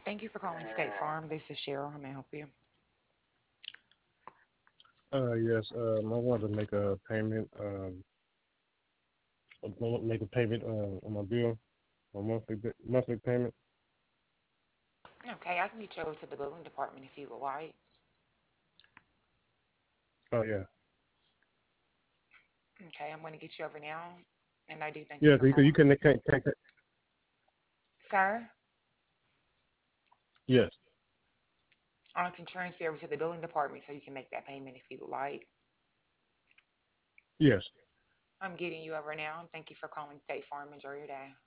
Thank you for calling State Farm. This is Cheryl. How may I help you? Yes. I wanted to make a payment. Make a payment on my bill, my monthly payment. Okay, I can get you over to the billing department if you would like. Oh yeah. Okay, I'm going to get you over now. And I do thank you Yeah. for You calling. can. Sir, Yes. I can transfer over to the billing department so you can make that payment if you would like. Yes. I'm getting you over now. Thank you for calling State Farm. Enjoy your day.